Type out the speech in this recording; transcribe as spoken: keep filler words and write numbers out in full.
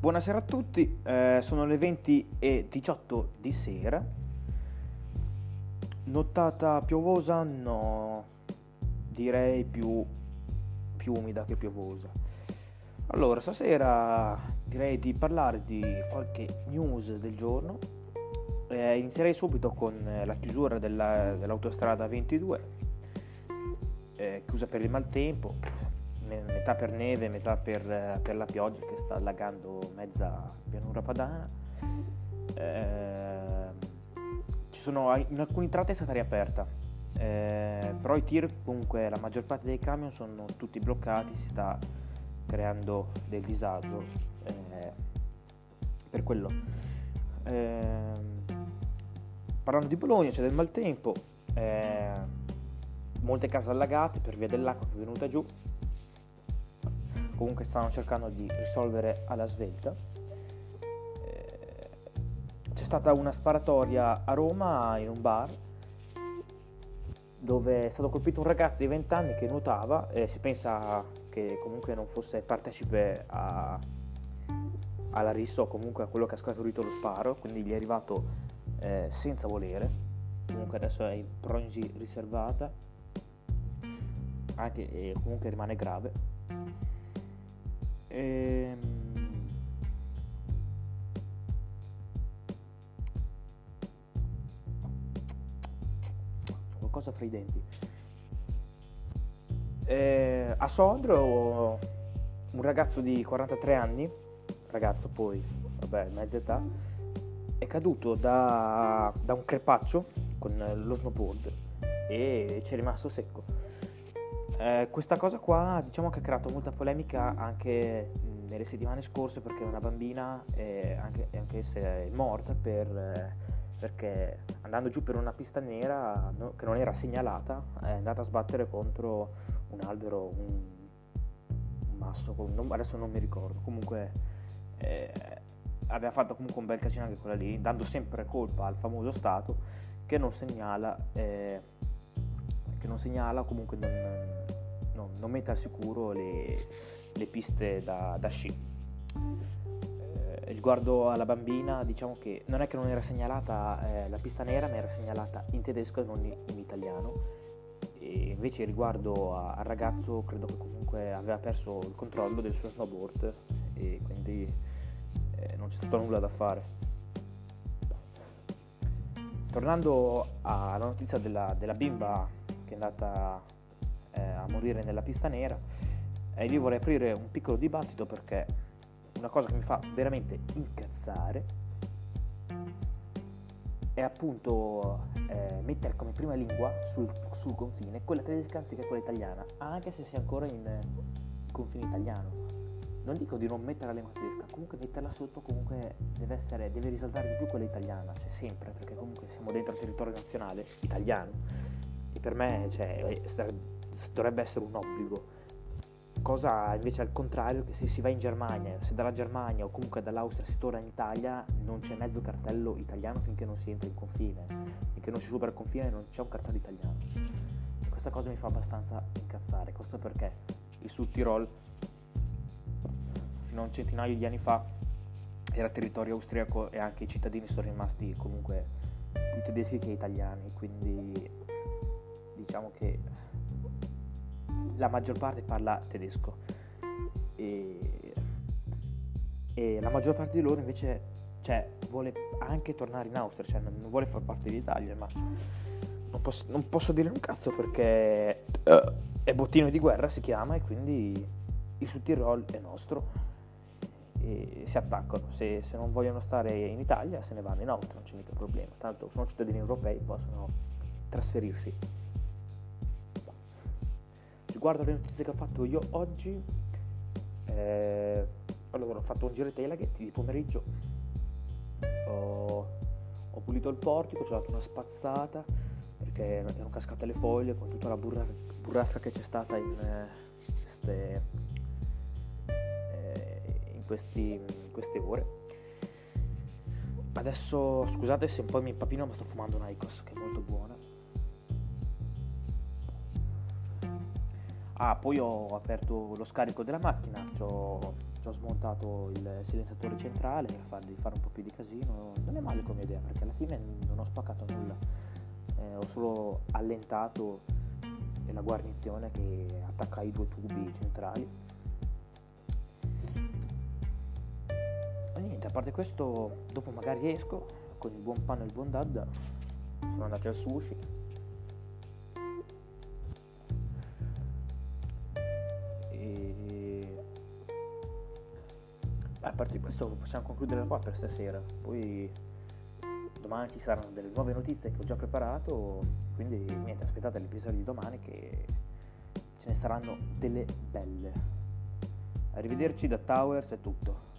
Buonasera a tutti, eh, sono le venti e diciotto di sera. Nottata piovosa? No, direi più, più umida che piovosa. Allora, stasera direi di parlare di qualche news del giorno. Eh, inizierei subito con la chiusura della, dell'autostrada ventidue, eh, chiusa per il maltempo. Metà per neve, metà per, per la pioggia che sta allagando mezza pianura padana. Eh, ci sono, in alcuni tratti è stata riaperta, eh, però i tir, comunque la maggior parte dei camion sono tutti bloccati, si sta creando del disagio eh, per quello. Eh, parlando di Bologna, c'è del maltempo, eh, molte case allagate per via dell'acqua che è venuta giù. Comunque stanno cercando di risolvere alla svelta. Eh, c'è stata una sparatoria a Roma in un bar dove è stato colpito un ragazzo di venti anni che nuotava e si pensa che comunque non fosse partecipe a, alla rissa o comunque a quello che ha scaturito lo sparo, quindi gli è arrivato eh, senza volere. Comunque adesso è in prognosi riservata, anche e comunque rimane grave. Ehm... qualcosa fra i denti. Eh, a Sondrio un ragazzo di quarantatré anni, ragazzo poi, vabbè, mezza età, è caduto da, da un crepaccio con lo snowboard e ci è rimasto secco. Eh, questa cosa qua diciamo che ha creato molta polemica anche nelle settimane scorse, perché una bambina è anche, anche se è morta per, eh, perché andando giù per una pista nera no, che non era segnalata, è andata a sbattere contro un albero, un, un masso, non, adesso non mi ricordo, comunque eh, aveva fatto comunque un bel casino anche quella lì, dando sempre colpa al famoso Stato che non segnala eh, che non segnala comunque non, non, non mette al sicuro le, le piste da, da sci. Eh, riguardo alla bambina, diciamo che non è che non era segnalata eh, la pista nera, ma era segnalata in tedesco e non in, in italiano. E invece riguardo a, al ragazzo, credo che comunque aveva perso il controllo del suo snowboard e quindi eh, non c'è stato nulla da fare. Tornando alla notizia della, della bimba che è andata eh, a morire nella pista nera, e io vorrei aprire un piccolo dibattito, perché una cosa che mi fa veramente incazzare è appunto eh, mettere come prima lingua sul, sul confine quella tedesca anziché quella italiana, anche se si è ancora in eh, confine italiano. Non dico di non mettere la lingua tedesca, comunque metterla sotto comunque deve essere, deve risaltare di più quella italiana, cioè sempre, perché comunque siamo dentro il territorio nazionale italiano e per me cioè, dovrebbe essere un obbligo. Cosa invece al contrario, che se si va in Germania, se dalla Germania o comunque dall'Austria si torna in Italia, non c'è mezzo cartello italiano finché non si entra in confine, finché non si supera il confine non c'è un cartello italiano. E questa cosa mi fa abbastanza incazzare. Questo perché il Sud Tirol fino a un centinaio di anni fa era territorio austriaco e anche i cittadini sono rimasti comunque più tedeschi che italiani, quindi diciamo che la maggior parte parla tedesco e, e la maggior parte di loro invece cioè, vuole anche tornare in Austria, cioè non vuole far parte dell'Italia, ma non posso, non posso dire un cazzo perché uh, è bottino di guerra si chiama, e quindi il Sud Tirol è nostro e si attaccano. Se, se non vogliono stare in Italia se ne vanno in Austria, non c'è mica problema, tanto sono cittadini europei, possono trasferirsi. Riguardo alle notizie che ho fatto io oggi, eh, allora ho fatto un giro ai Telaghetti di pomeriggio, ho, ho pulito il portico, ci ho dato una spazzata perché erano cascate le foglie con tutta la burra, burrasca che c'è stata in, eh, queste, eh, in, questi, in queste ore. Adesso scusate se un po' mi impapino, ma sto fumando un Icos che è molto buona. Ah, poi ho aperto lo scarico della macchina, ci ho, ci ho smontato il silenziatore centrale per fargli fare un po' più di casino. Non è male come idea, perché alla fine non ho spaccato nulla, eh, ho solo allentato la guarnizione che attacca i due tubi centrali. E niente, a parte questo, dopo magari esco con il buon panno e il buon dad, sono andati al sushi. E a parte questo possiamo concludere qua per stasera. Poi domani ci saranno delle nuove notizie che ho già preparato, quindi niente, aspettate l'episodio di domani che ce ne saranno delle belle. Arrivederci da Towers, è tutto.